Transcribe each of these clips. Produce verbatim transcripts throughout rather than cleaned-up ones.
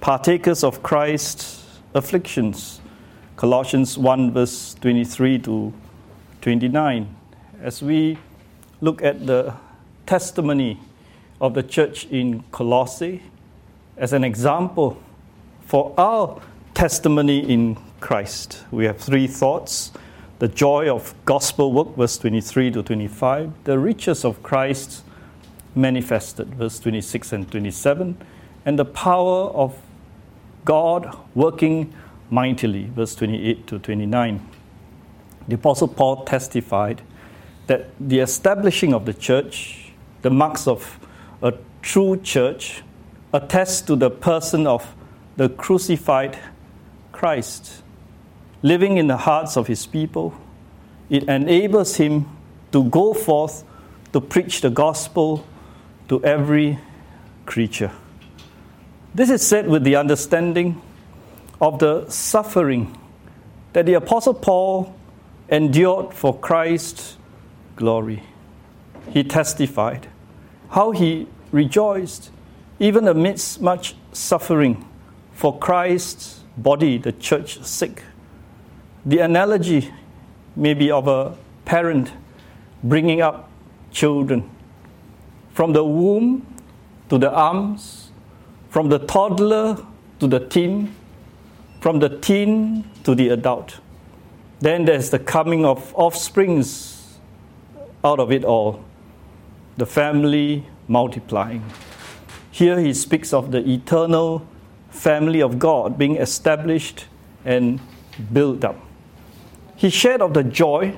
partakers of Christ's afflictions. Colossians one verse twenty-three to twenty-nine. As we look at the testimony of the church in Colossae as an example for our testimony in Christ, we have three thoughts: the joy of gospel work, verse twenty-three to twenty-five; the riches of Christ manifested, verse twenty-six and twenty-seven; and the power of God working mightily, verse twenty-eight to twenty-nine. The Apostle Paul testified that the establishing of the church, the marks of a true church, attests to the person of the crucified Christ living in the hearts of his people. It enables him to go forth to preach the gospel to every creature. This is said with the understanding of the suffering that the Apostle Paul endured for Christ's glory. He testified how he rejoiced even amidst much suffering for Christ's body, the church, sake. The analogy may be of a parent bringing up children from the womb to the arms, from the toddler to the teen, from the teen to the adult. Then there's the coming of offsprings out of it all, the family multiplying. Here he speaks of the eternal family of God being established and built up. He shared of the joy,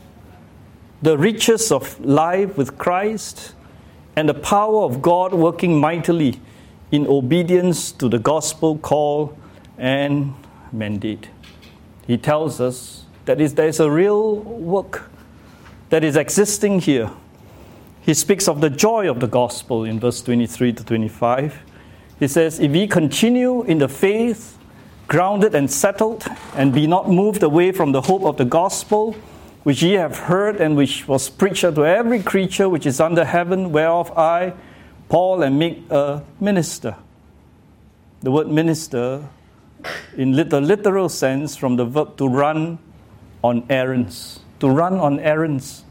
the riches of life with Christ, and the power of God working mightily in obedience to the gospel call and mandate. He tells us that is, there is a real work that is existing here. He speaks of the joy of the gospel in verse twenty-three to twenty-five. He says, if ye continue in the faith, grounded and settled, and be not moved away from the hope of the gospel, which ye have heard, and which was preached unto every creature which is under heaven, whereof I, Paul, am made a minister. The word minister, in the literal sense, from the verb to run on errands. To run on errands.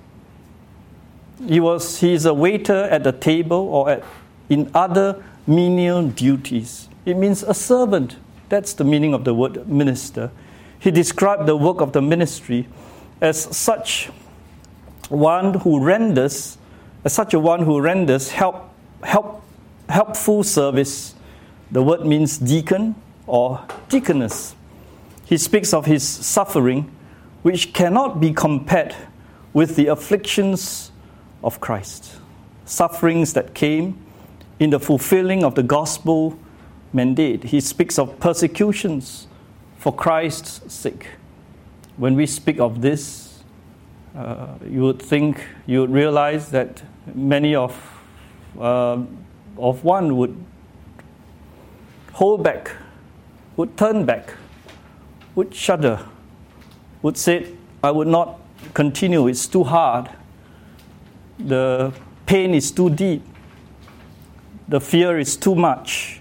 He was he is a waiter at the table or at, in other menial duties. It means a servant. That's the meaning of the word minister. He described the work of the ministry as such one who renders, as such a one who renders help, help, helpful service. The word means deacon or deaconess. He speaks of his suffering, which cannot be compared with the afflictions of Christ. Sufferings that came in the fulfilling of the gospel mandate. He speaks of persecutions for Christ's sake. When we speak of this, uh, you would think, you would realize that many of uh, of one would hold back, would turn back, would shudder, would say, I would not continue, it's too hard. The pain is too deep. The fear is too much.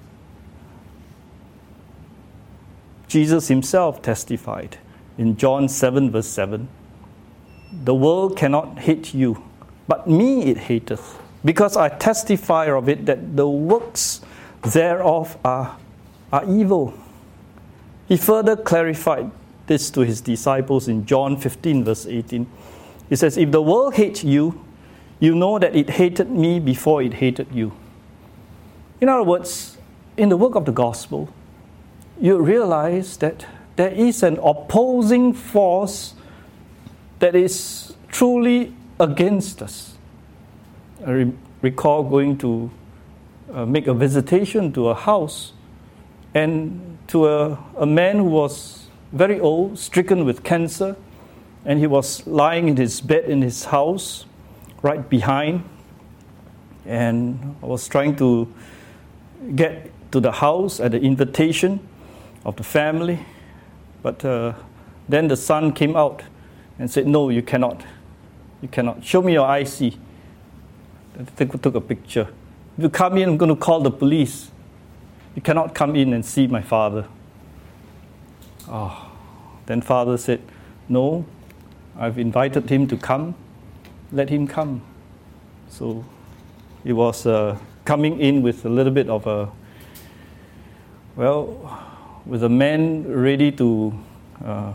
Jesus himself testified in John seven verse seven, the world cannot hate you, but me it hateth, because I testify of it that the works thereof are, are evil. He further clarified this to his disciples in John fifteen verse eighteen. He says, if the world hates you, you know that it hated me before it hated you. In other words, in the work of the gospel, you realize that there is an opposing force that is truly against us. I re- recall going to uh, make a visitation to a house, and to a, a man who was very old, stricken with cancer, and he was lying in his bed in his house, right behind, and I was trying to get to the house at the invitation of the family, but uh, then the son came out and said, no, you cannot. You cannot. Show me your I C. I took a picture. If you come in, I'm going to call the police. you cannot come in and see my father. Oh, then father said, no, I've invited him to come, let him come. So it was uh, coming in with a little bit of a, well, with a man ready to uh,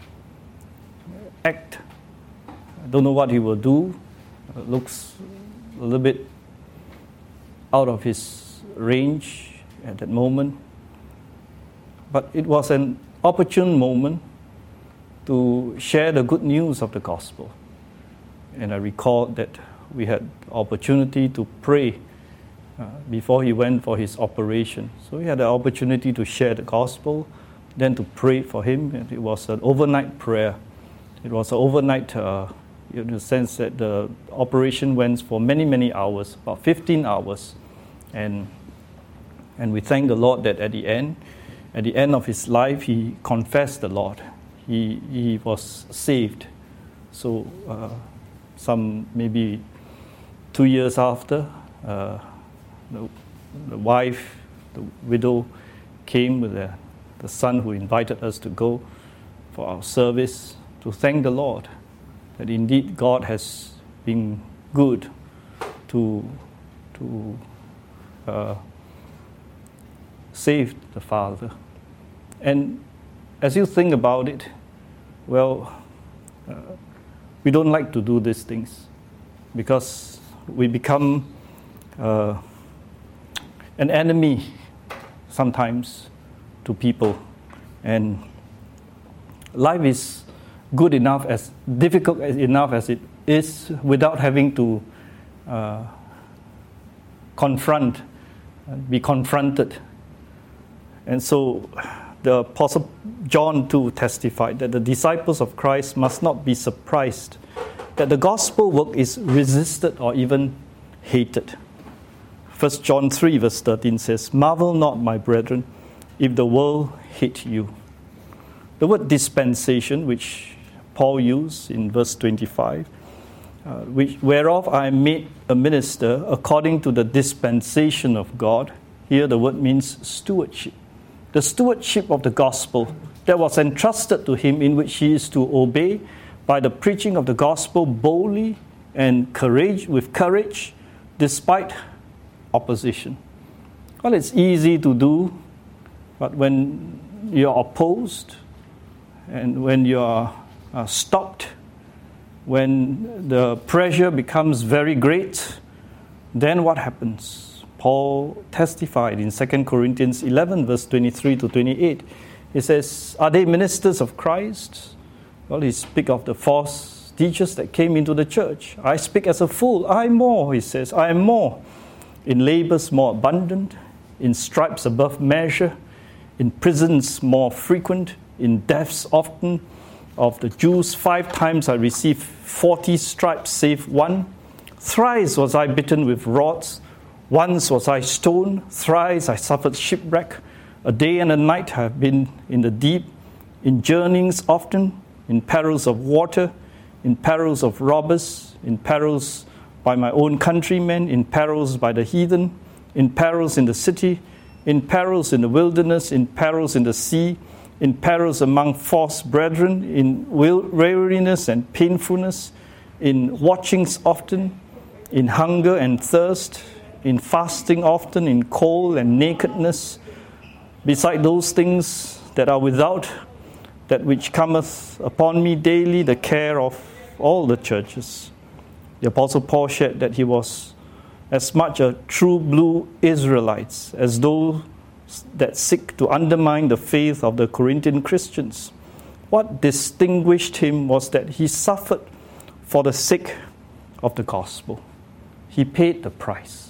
act. I don't know what he will do. It looks a little bit out of his range at that moment. But it was an opportune moment to share the good news of the gospel. And I recall that we had opportunity to pray uh, before he went for his operation. So we had the opportunity to share the gospel, then to pray for him. And it was an overnight prayer. It was an overnight, uh, in the sense that the operation went for many, many hours, about fifteen hours. And and we thank the Lord that at the end, at the end of his life, he confessed the Lord. He he was saved. So uh, some maybe two years after, uh, the, the wife, the widow, came with the, the son who invited us to go for our service to thank the Lord that indeed God has been good to to uh, save the father. And as you think about it, well, uh, we don't like to do these things because we become uh, an enemy sometimes to people. And life is good enough, as difficult enough as it is, without having to uh, confront, be confronted. And so the Apostle John too testified that the disciples of Christ must not be surprised that the gospel work is resisted or even hated. First John three verse thirteen says, "Marvel not, my brethren, if the world hate you." The word dispensation, which Paul used in verse twenty-five, uh, which, whereof I am made a minister according to the dispensation of God. Here the word means stewardship. The stewardship of the gospel that was entrusted to him, in which he is to obey by the preaching of the gospel boldly and courage, with courage, despite opposition. Well, it's easy to do, but when you're opposed and when you're uh, stopped, when the pressure becomes very great, then what happens? Paul testified in Second Corinthians eleven, verse twenty-three to twenty-eight. He says, "Are they ministers of Christ?" Well, he speaks of the false teachers that came into the church. "I speak as a fool. I more," he says, "I am more. In labors more abundant, in stripes above measure, in prisons more frequent, in deaths often. Of the Jews, five times I received forty stripes, save one. Thrice was I bitten with rods. Once was I stoned, thrice I suffered shipwreck. A day and a night I have been in the deep, in journeyings often, in perils of water, in perils of robbers, in perils by my own countrymen, in perils by the heathen, in perils in the city, in perils in the wilderness, in perils in the sea, in perils among false brethren, in weariness and painfulness, in watchings often, in hunger and thirst, in fasting often, in cold and nakedness, beside those things that are without, that which cometh upon me daily, the care of all the churches." The Apostle Paul shared that he was as much a true blue Israelite as those that seek to undermine the faith of the Corinthian Christians. What distinguished him was that he suffered for the sake of the gospel. He paid the price.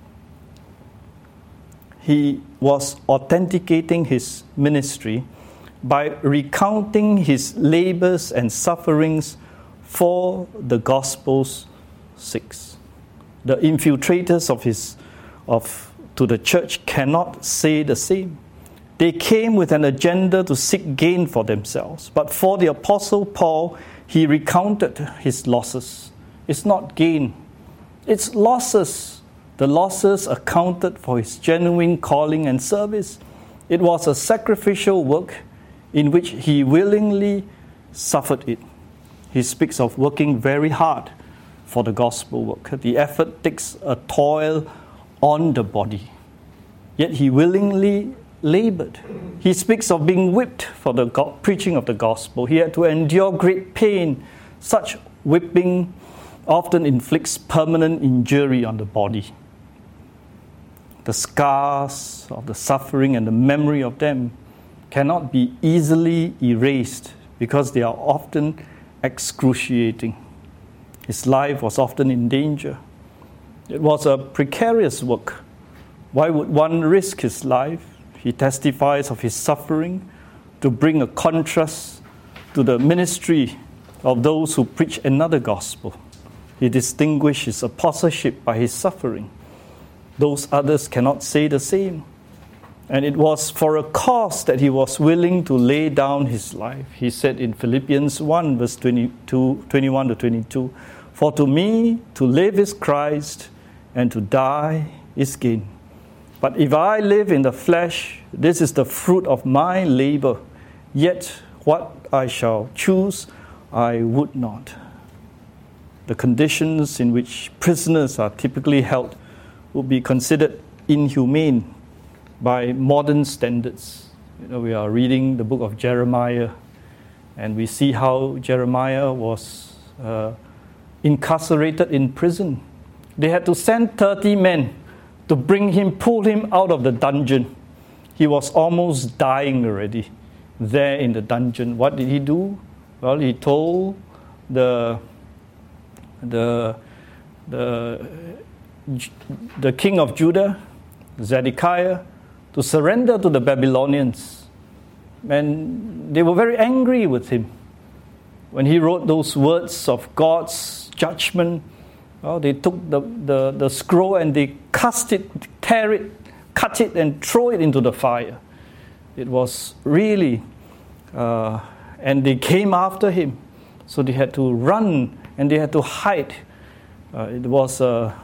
He was authenticating his ministry by recounting his labors and sufferings for the gospel's sake. The infiltrators of his of to the church cannot say the same. They came with an agenda to seek gain for themselves. But for the Apostle Paul, he recounted his losses. It's not gain. It's losses the losses accounted for his genuine calling and service. It was a sacrificial work in which he willingly suffered it. He speaks of working very hard for the gospel work. The effort takes a toll on the body. Yet he willingly labored. He speaks of being whipped for the go- preaching of the gospel. He had to endure great pain. Such whipping often inflicts permanent injury on the body. The scars of the suffering and the memory of them cannot be easily erased because they are often excruciating. His life was often in danger. It was a precarious work. Why would one risk his life? He testifies of his suffering to bring a contrast to the ministry of those who preach another gospel. He distinguished his apostleship by his suffering. Those others cannot say the same. And it was for a cause that he was willing to lay down his life. He said in Philippians one, verse twenty-two, twenty-one to twenty-two, "For to me to live is Christ, and to die is gain. But if I live in the flesh, this is the fruit of my labor. Yet what I shall choose, I would not." The conditions in which prisoners are typically held would be considered inhumane by modern standards. You know, we are reading the book of Jeremiah, and we see how Jeremiah was uh, incarcerated in prison. They had to send thirty men to bring him, pull him out of the dungeon. He was almost dying already there in the dungeon. What did he do? Well, he told the the the the king of Judah, Zedekiah, to surrender to the Babylonians. And they were very angry with him. When he wrote those words of God's judgment, well, they took the, the, the scroll and they cast it, tear it, cut it, and throw it into the fire. It was really, uh, and they came after him. So they had to run and they had to hide. Uh, it was a,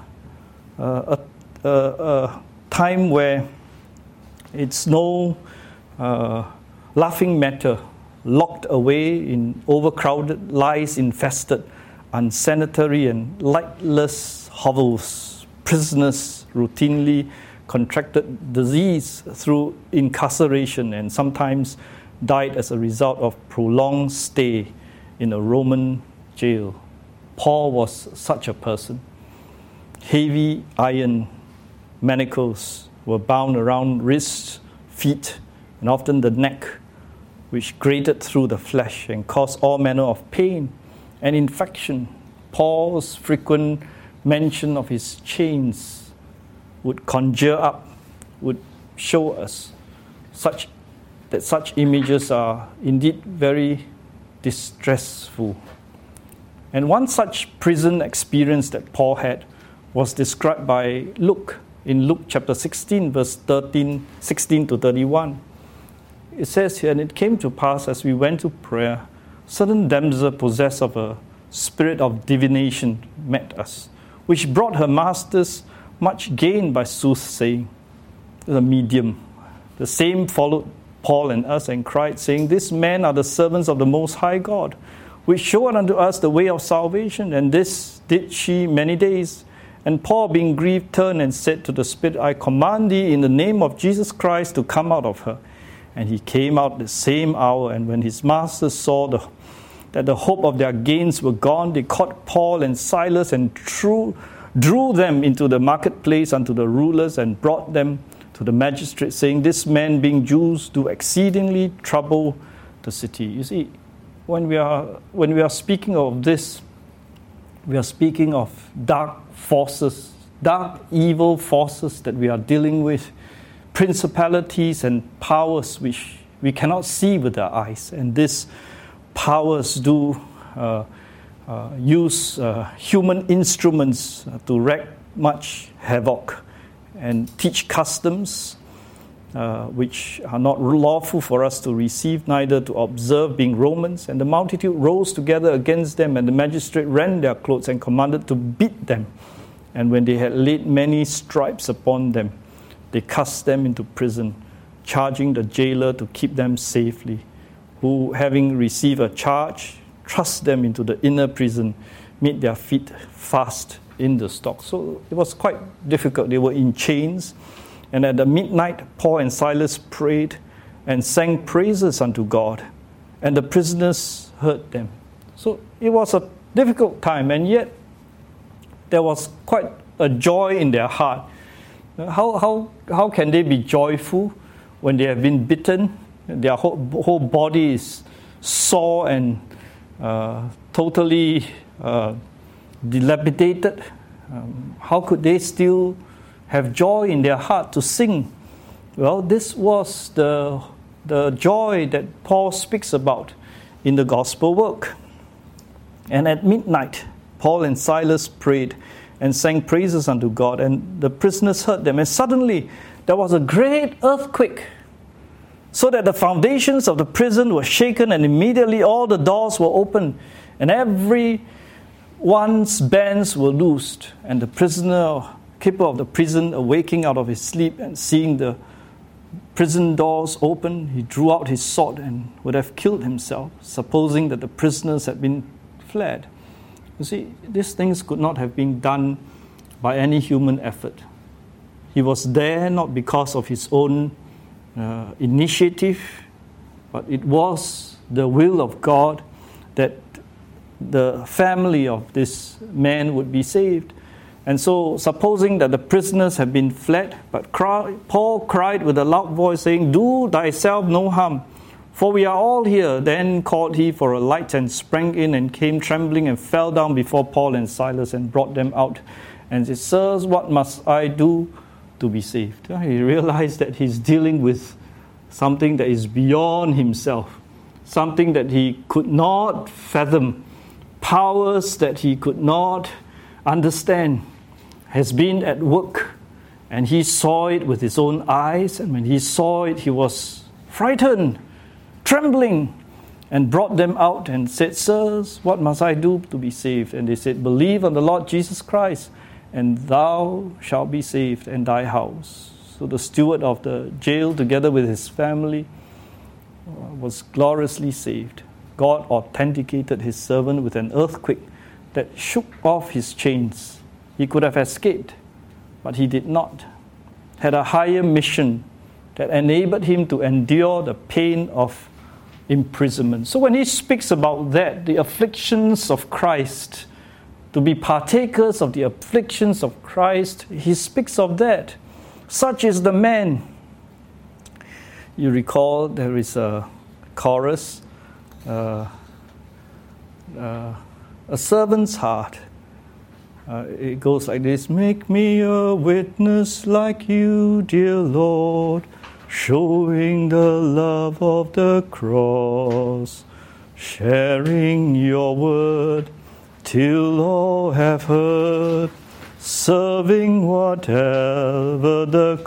a, a, a time where it's no uh, laughing matter, locked away in overcrowded, lice-infested, unsanitary and lightless hovels. Prisoners routinely contracted disease through incarceration and sometimes died as a result of prolonged stay in a Roman jail. Paul was such a person. Heavy iron manacles were bound around wrists, feet, and often the neck, which grated through the flesh and caused all manner of pain and infection. Paul's frequent mention of his chains would conjure up, would show us such that such images are indeed very distressful. And one such prison experience that Paul had was described by Luke in Luke chapter sixteen, verse thirteen, sixteen to thirty-one. It says here, "And it came to pass as we went to prayer, certain damsel possessed of a spirit of divination met us, which brought her masters much gain by soothsaying." The medium. The same followed Paul and us and cried, saying, "These men are the servants of the Most High God, which showed unto us the way of salvation. And this did she many days. And Paul, being grieved, turned and said to the spirit, I command thee in the name of Jesus Christ to come out of her. And he came out the same hour. And when his masters saw the, that the hope of their gains were gone, they caught Paul and Silas and drew, drew them into the marketplace unto the rulers and brought them to the magistrates, saying, This men, being Jews, do exceedingly trouble the city." You see, when we are when we are speaking of this, we are speaking of dark forces, dark evil forces that we are dealing with, principalities and powers which we cannot see with our eyes. And these powers do uh, uh, use uh, human instruments to wreak much havoc and teach customs uh, which are not lawful for us to receive, neither to observe, being Romans. And the multitude rose together against them, and the magistrate rent their clothes and commanded to beat them. And when they had laid many stripes upon them, they cast them into prison, charging the jailer to keep them safely, who, having received a charge, thrust them into the inner prison, made their feet fast in the stocks. So it was quite difficult. They were in chains. And at the midnight, Paul and Silas prayed and sang praises unto God, and the prisoners heard them. So it was a difficult time, and yet there was quite a joy in their heart. How, how, how can they be joyful when they have been bitten? Their whole, whole body is sore and uh, totally uh, dilapidated. Um, how could they still have joy in their heart to sing? Well, this was the, the joy that Paul speaks about in the gospel work. And at midnight, Paul and Silas prayed and sang praises unto God, and the prisoners heard them. And suddenly, there was a great earthquake, so that the foundations of the prison were shaken, and immediately all the doors were opened, and every one's bands were loosed. And the prisoner, keeper of the prison, awaking out of his sleep and seeing the prison doors open, he drew out his sword and would have killed himself, supposing that the prisoners had been fled. You see, these things could not have been done by any human effort. He was there not because of his own uh, initiative, but it was the will of God that the family of this man would be saved. And so, supposing that the prisoners had been fled, but cry, Paul cried with a loud voice, saying, "Do thyself no harm, for we are all here." Then called he for a light and sprang in and came trembling and fell down before Paul and Silas and brought them out. And said, "Sirs, what must I do to be saved?" He realized that he's dealing with something that is beyond himself, something that he could not fathom, powers that he could not understand has been at work. And he saw it with his own eyes, and when he saw it, he was frightened, trembling, and brought them out and said, "Sirs, what must I do to be saved?" And they said, "Believe on the Lord Jesus Christ, and thou shalt be saved, and thy house." So the steward of the jail, together with his family, was gloriously saved. God authenticated his servant with an earthquake that shook off his chains. He could have escaped, but he did not. Had a higher mission that enabled him to endure the pain of imprisonment. So when he speaks about that, the afflictions of Christ, to be partakers of the afflictions of Christ, he speaks of that. Such is the man. You recall there is a chorus, uh, uh, a servant's heart. Uh, it goes like this: "Make me a witness like you, dear Lord, showing the love of the cross, sharing your word till all have heard, serving whatever the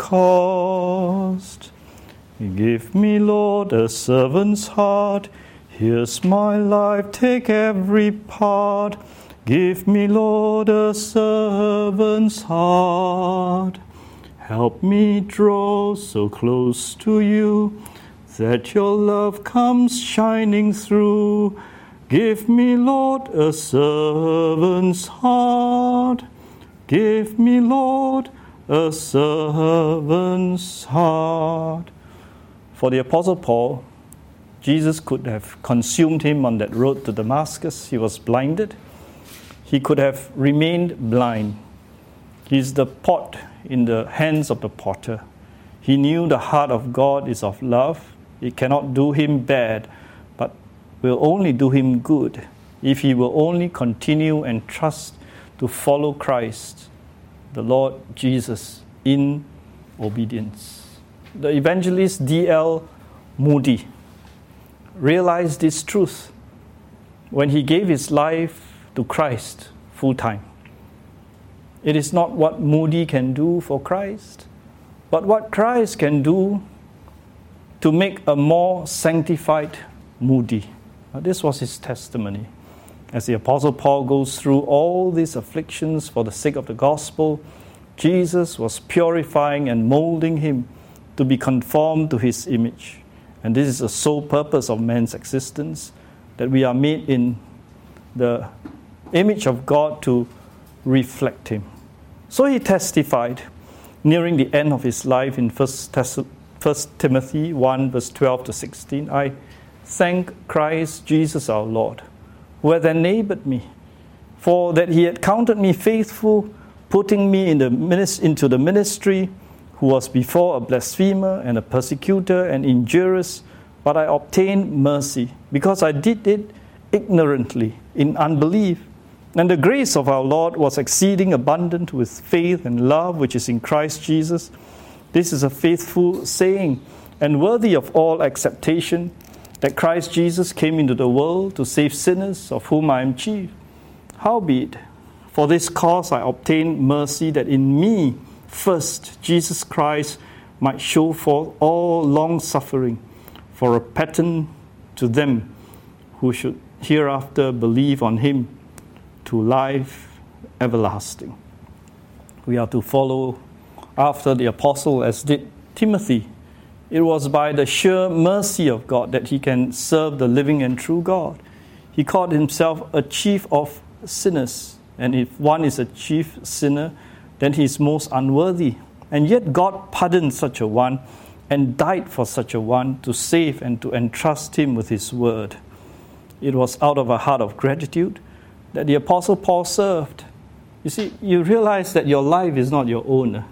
cost. Give me, Lord, a servant's heart. Here's my life, take every part. Give me, Lord, a servant's heart. Help me draw so close to you that your love comes shining through. Give me, Lord, a servant's heart. Give me, Lord, a servant's heart." For the Apostle Paul, Jesus could have consumed him on that road to Damascus. He was blinded. He could have remained blind. He is the pot in the hands of the potter. He knew the heart of God is of love. It cannot do him bad, but will only do him good if he will only continue and trust to follow Christ, the Lord Jesus, in obedience. The evangelist D L Moody realized this truth when he gave his life to Christ full time. It is not what Moody can do for Christ, but what Christ can do to make a more sanctified Moody. Now, this was his testimony. As the Apostle Paul goes through all these afflictions for the sake of the gospel, Jesus was purifying and molding him to be conformed to his image. And this is the sole purpose of man's existence, that we are made in the image of God to reflect him. So he testified nearing the end of his life in First Timothy one, verse twelve to sixteen, I thank Christ Jesus our Lord, who hath enabled me, for that he had counted me faithful, putting me in the minis- into the ministry, who was before a blasphemer and a persecutor and injurious, but I obtained mercy, because I did it ignorantly, in unbelief. And the grace of our Lord was exceeding abundant with faith and love which is in Christ Jesus. This is a faithful saying, and worthy of all acceptation, that Christ Jesus came into the world to save sinners, of whom I am chief. Howbeit, for this cause I obtained mercy, that in me first Jesus Christ might show forth all long suffering, for a pattern to them who should hereafter believe on him, to life everlasting. We are to follow after the apostle as did Timothy. It was by the sheer mercy of God that he can serve the living and true God. He called himself a chief of sinners. And if one is a chief sinner, then he is most unworthy. And yet God pardoned such a one and died for such a one to save and to entrust him with his word. It was out of a heart of gratitude that the Apostle Paul served. You see, you realize that your life is not your own.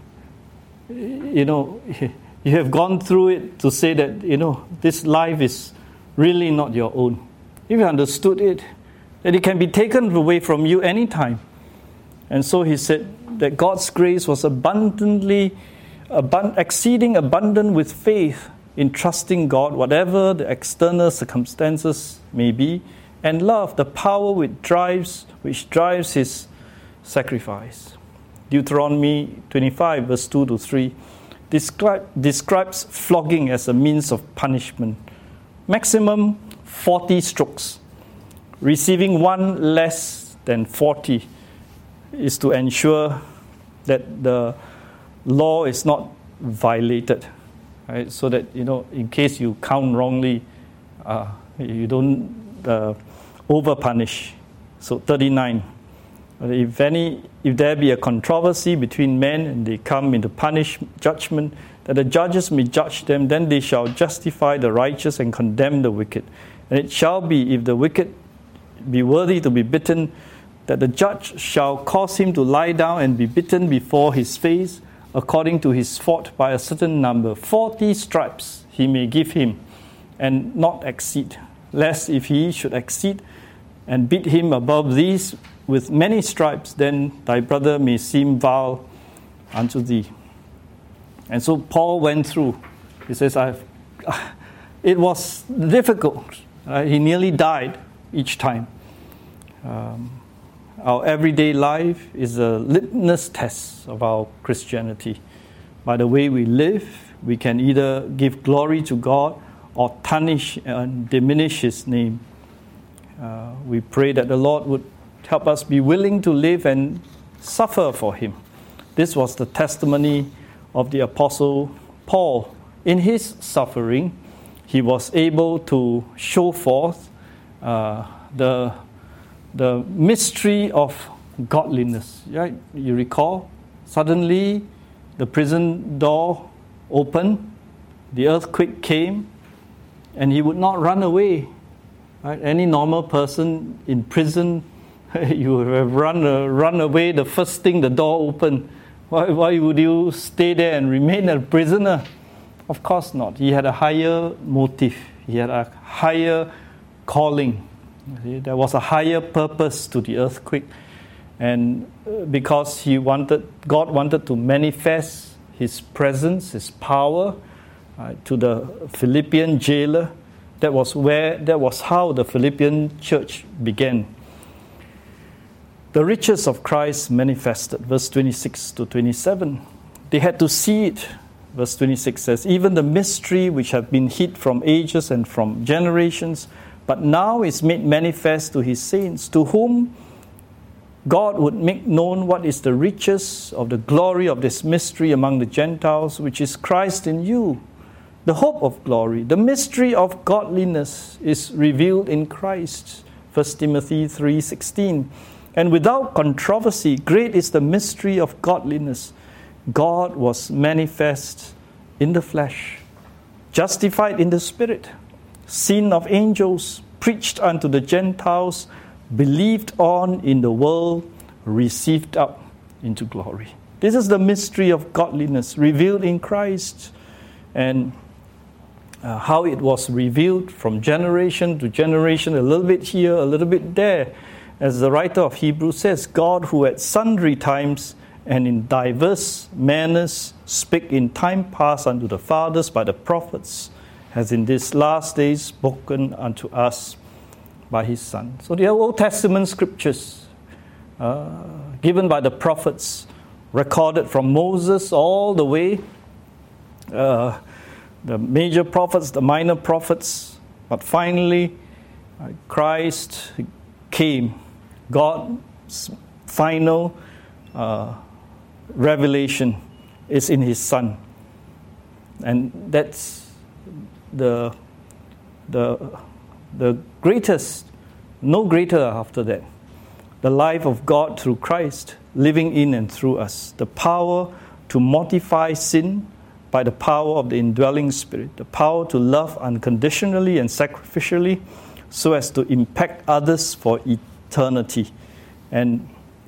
You know, you have gone through it to say that, you know, this life is really not your own. If you understood it, that it can be taken away from you anytime. And so he said that God's grace was abundantly, abund- exceeding abundant with faith in trusting God, whatever the external circumstances may be, and love, the power which drives, which drives his sacrifice. Deuteronomy twenty-five, verse two to three, describe, describes flogging as a means of punishment. Maximum forty strokes. Receiving one less than forty is to ensure that the law is not violated. Right? So that, you know, in case you count wrongly, uh, you don't uh, over-punish. So thirty-nine. If any, if there be a controversy between men and they come into punish judgment, that the judges may judge them, then they shall justify the righteous and condemn the wicked. And it shall be, if the wicked be worthy to be bitten, that the judge shall cause him to lie down and be bitten before his face, according to his fault by a certain number. Forty stripes he may give him, and not exceed, lest if he should exceed and beat him above these with many stripes, then thy brother may seem vile unto thee. And so Paul went through. He says, I've, it was difficult. Uh, he nearly died each time. Um, our everyday life is a litmus test of our Christianity. By the way we live, we can either give glory to God or tarnish and diminish his name. Uh, we pray that the Lord would help us be willing to live and suffer for him. This was the testimony of the Apostle Paul. In his suffering, he was able to show forth uh, the, the mystery of godliness. Right? You recall, suddenly the prison door opened, the earthquake came, and he would not run away. Right? Any normal person in prison, you would have run, uh, run away the first thing the door opened. Why, why would you stay there and remain a prisoner? Of course not. He had a higher motive. He had a higher calling. There was a higher purpose to the earthquake. And because he wanted, God wanted to manifest his presence, his power uh, to the Philippian jailer, that was where, that was how the Philippian church began. The riches of Christ manifested, verse twenty-six to twenty-seven. They had to see it. Verse twenty-six says, even the mystery which had been hid from ages and from generations, but now is made manifest to his saints, to whom God would make known what is the riches of the glory of this mystery among the Gentiles, which is Christ in you, the hope of glory. The mystery of godliness is revealed in Christ, First Timothy three sixteen. And without controversy, great is the mystery of godliness. God was manifest in the flesh, justified in the spirit, seen of angels, preached unto the Gentiles, believed on in the world, received up into glory. This is the mystery of godliness revealed in Christ, and uh, how it was revealed from generation to generation, a little bit here, a little bit there. As the writer of Hebrews says, God, who at sundry times and in diverse manners spake in time past unto the fathers by the prophets, has in these last days spoken unto us by his Son. So the Old Testament scriptures uh, given by the prophets, recorded from Moses all the way, uh, the major prophets, the minor prophets, but finally uh, Christ came. God's final uh, revelation is in his Son. And that's the, the, the greatest, no greater after that. The life of God through Christ, living in and through us. The power to mortify sin by the power of the indwelling Spirit. The power to love unconditionally and sacrificially so as to impact others for eternity. eternity. And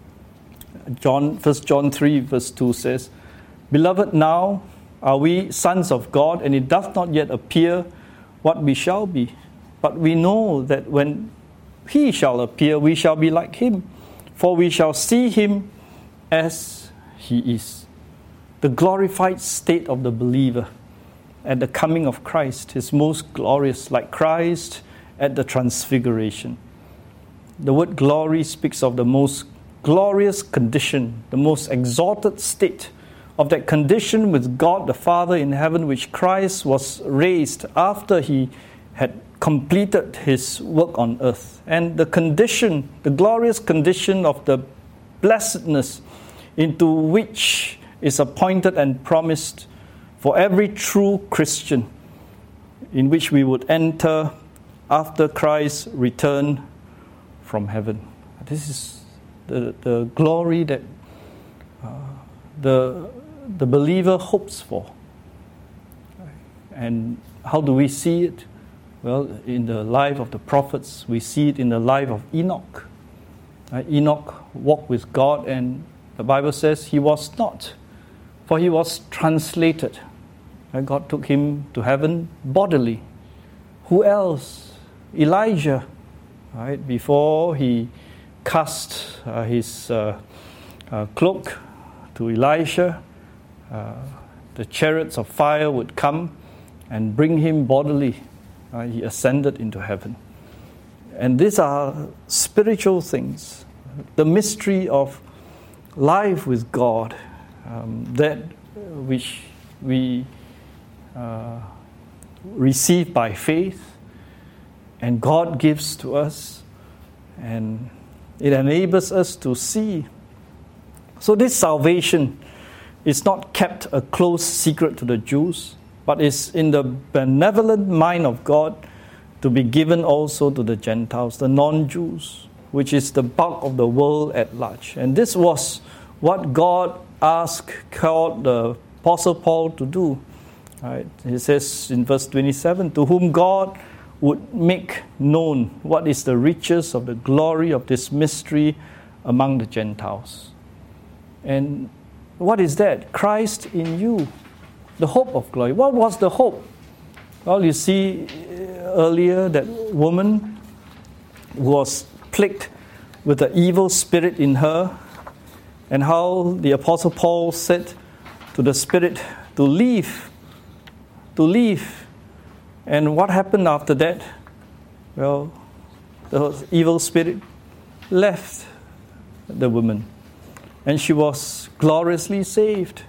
John, First John three verse two says, Beloved, now are we sons of God, and it doth not yet appear what we shall be. But we know that when he shall appear, we shall be like him, for we shall see him as he is. The glorified state of the believer at the coming of Christ is most glorious, like Christ at the transfiguration. The word glory speaks of the most glorious condition, the most exalted state of that condition with God the Father in heaven, which Christ was raised after he had completed his work on earth. And the condition, the glorious condition of the blessedness into which is appointed and promised for every true Christian, in which we would enter after Christ's return from heaven. This is the, the glory that uh, the, the believer hopes for. And how do we see it? Well, in the life of the prophets, we see it in the life of Enoch. Uh, Enoch walked with God, and the Bible says he was not, for he was translated. And God took him to heaven bodily. Who else? Elijah. Right, before he cast uh, his uh, uh, cloak to Elisha, uh, the chariots of fire would come and bring him bodily. Uh, he ascended into heaven. And these are spiritual things, the mystery of life with God, um, that which we uh, receive by faith, and God gives to us, and it enables us to see. So this salvation is not kept a close secret to the Jews, but is in the benevolent mind of God to be given also to the Gentiles, the non-Jews, which is the bulk of the world at large. And this was what God asked, called the Apostle Paul to do. Right? He says in verse twenty-seven, to whom God would make known what is the riches of the glory of this mystery among the Gentiles. And what is that? Christ in you, the hope of glory. What was the hope? Well, you see earlier that woman was plagued with the evil spirit in her, and how the Apostle Paul said to the spirit to leave, to leave. And what happened after that? Well, the evil spirit left the woman, and she was gloriously saved.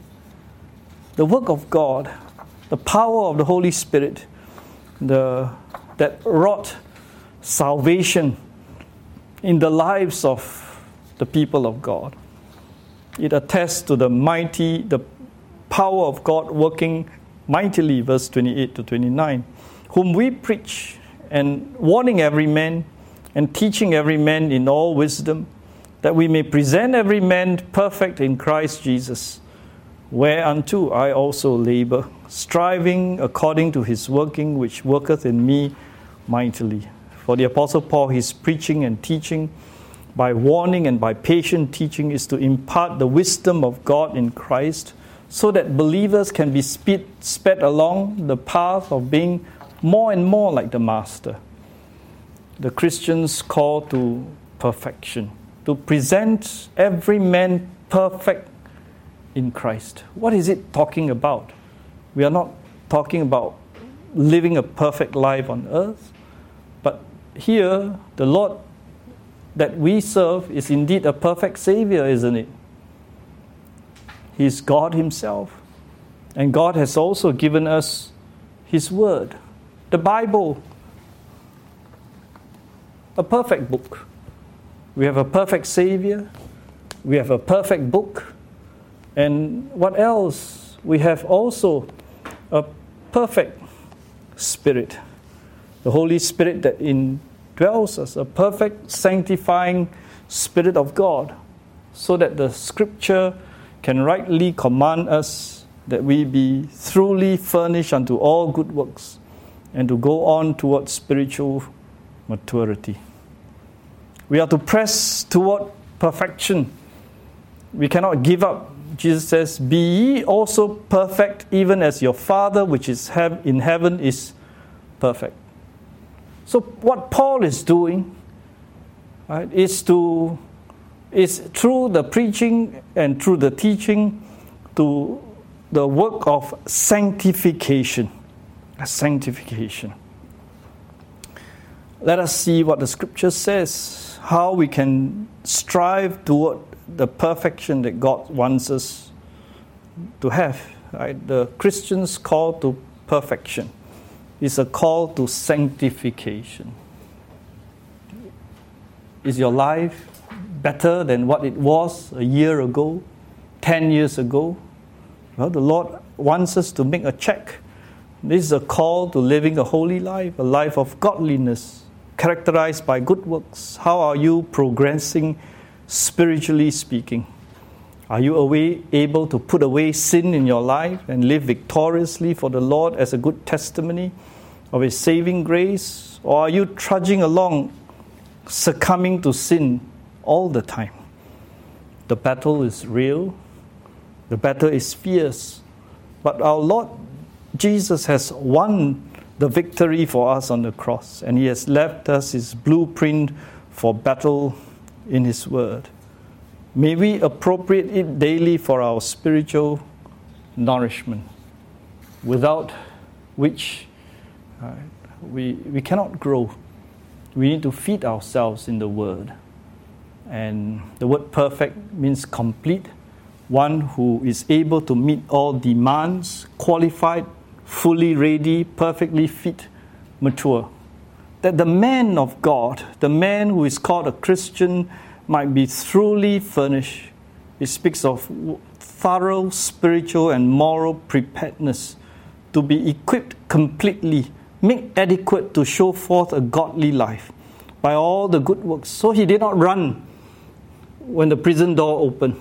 The work of God, the power of the Holy Spirit, the that wrought salvation in the lives of the people of God. It attests to the mighty, the power of God working mightily, verse twenty-eight to twenty-nine, whom we preach, and warning every man, and teaching every man in all wisdom, that we may present every man perfect in Christ Jesus, whereunto I also labor, striving according to his working, which worketh in me mightily. For the Apostle Paul, his preaching and teaching, by warning and by patient teaching, is to impart the wisdom of God in Christ, so that believers can be sped, sped along the path of being more and more like the Master. The Christian's call to perfection, to present every man perfect in Christ. What is it talking about? We are not talking about living a perfect life on earth, but here the Lord that we serve is indeed a perfect Savior, isn't it? He's God himself. And God has also given us his word, the Bible, a perfect book. We have a perfect Savior. We have a perfect book. And what else? We have also a perfect Spirit, the Holy Spirit that indwells us, a perfect sanctifying Spirit of God, so that the Scripture can rightly command us that we be truly furnished unto all good works and to go on towards spiritual maturity. We are to press toward perfection. We cannot give up. Jesus says, "Be ye also perfect, even as your Father which is in heaven is perfect." So what Paul is doing, right, is to is through the preaching and through the teaching to the work of sanctification. Sanctification. Let us see what the Scripture says, how we can strive toward the perfection that God wants us to have. Right? The Christian's call to perfection is a call to sanctification. Is your life better than what it was a year ago, ten years ago? Well, the Lord wants us to make a check. This is a call to living a holy life, a life of godliness, characterized by good works. How are you progressing spiritually speaking? Are you away, able to put away sin in your life and live victoriously for the Lord as a good testimony of His saving grace? Or are you trudging along, succumbing to sin all the time? The battle is real. The battle is fierce. But our Lord Jesus has won the victory for us on the cross, and He has left us His blueprint for battle in His Word. May we appropriate it daily for our spiritual nourishment, without which uh, we, we cannot grow. We need to feed ourselves in the Word. And the word perfect means complete, one who is able to meet all demands, qualified, fully ready, perfectly fit, mature. That the man of God, the man who is called a Christian, might be truly furnished. It speaks of thorough spiritual and moral preparedness to be equipped completely, made adequate to show forth a godly life by all the good works. So he did not run when the prison door opened.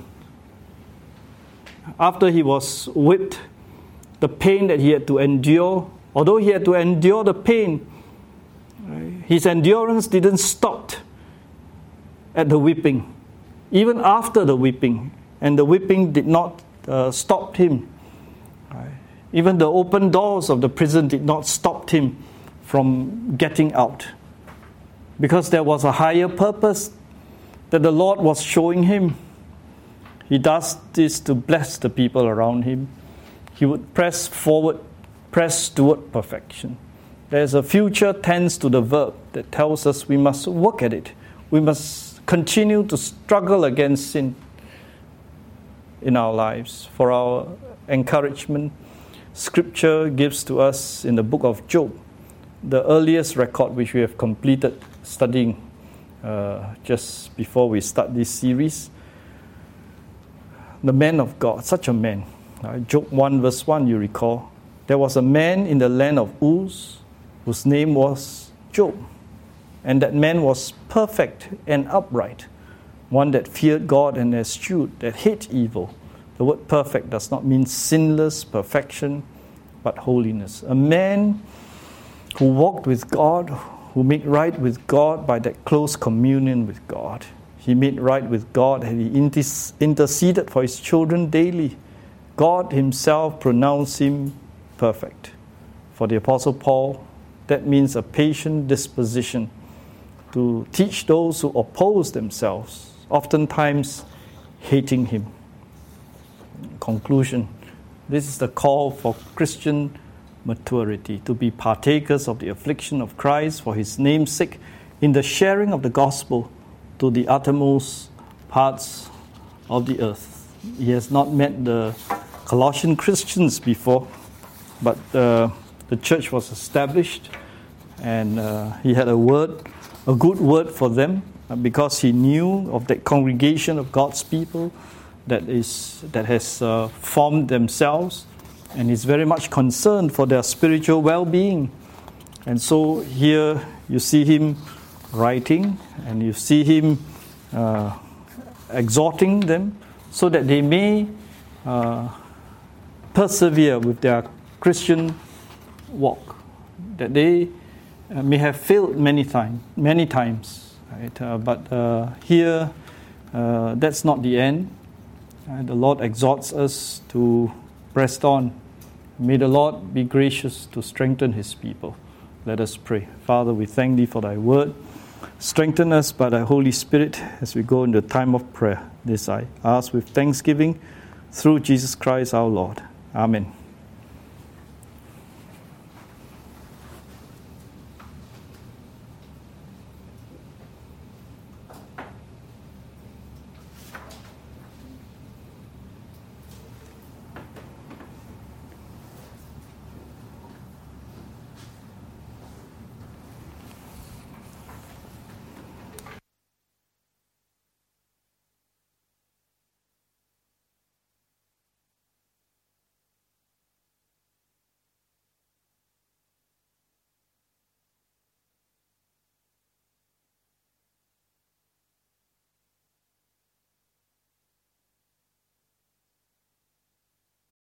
After he was whipped, the pain that he had to endure, although he had to endure the pain, his endurance didn't stop at the whipping, even after the whipping, and the whipping did not uh, stop him. Even the open doors of the prison did not stop him from getting out, because there was a higher purpose that the Lord was showing him. He does this to bless the people around him. He would press forward, press toward perfection. There's a future tense to the verb that tells us we must work at it. We must continue to struggle against sin in our lives. For our encouragement, Scripture gives to us in the book of Job the earliest record which we have completed studying uh, just before we start this series. The man of God, such a man. Uh, Job one verse one, you recall. There was a man in the land of Uz whose name was Job. And that man was perfect and upright, one that feared God and eschewed, that hate evil. The word perfect does not mean sinless perfection, but holiness. A man who walked with God, who made right with God by that close communion with God. He made right with God and he interceded for his children daily. God himself pronounced him perfect. For the Apostle Paul, that means a patient disposition to teach those who oppose themselves, oftentimes hating him. Conclusion. This is the call for Christian maturity, to be partakers of the affliction of Christ for his name's sake, in the sharing of the gospel to the uttermost parts of the earth. He has not met the Colossian Christians before, but uh, the church was established, and uh, he had a word, a good word for them, uh, because he knew of that congregation of God's people that is that has uh, formed themselves, and is very much concerned for their spiritual well-being. And so here you see him writing, and you see him uh, exhorting them so that they may uh, persevere with their Christian walk, that they uh, may have failed many times, many times. Right? Uh, but uh, here, uh, that's not the end. Uh, the Lord exhorts us to press on. May the Lord be gracious to strengthen his people. Let us pray. Father, we thank thee for thy word. Strengthen us by thy Holy Spirit as we go into the time of prayer. This I ask with thanksgiving through Jesus Christ our Lord. Amen.